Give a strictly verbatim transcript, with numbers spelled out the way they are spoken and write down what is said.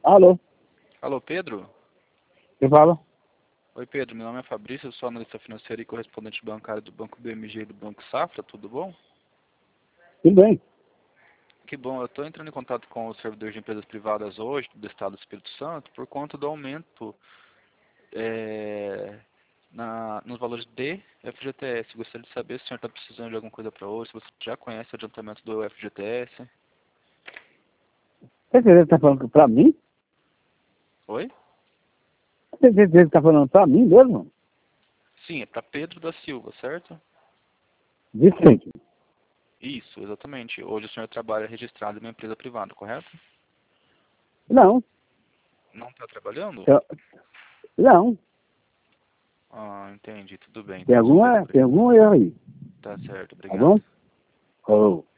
Alô, Alô, Pedro? quem fala? Oi, Pedro. Meu nome é Fabrício, eu sou analista financeiro e correspondente bancário do Banco B M G e do Banco Safra. Tudo bom? Tudo bem? Que bom. Eu estou entrando em contato com os servidores de empresas privadas hoje do Estado do Espírito Santo por conta do aumento é, na, nos valores de F G T S. Gostaria de saber se o senhor está precisando de alguma coisa para hoje, se você já conhece o adiantamento do F G T S. Tem certeza que está falando para mim? Oi? Tem certeza que está falando para mim mesmo? Sim, é para Pedro da Silva, certo? Vicente. Isso, exatamente. Hoje o senhor trabalha registrado em uma empresa privada, correto? Não, Não está trabalhando? eu, não. Ah, entendi. Tudo bem, Tem então, seu Pedro. alguma, tem algum erro aí, Tá certo, tá obrigado. bom? Oh.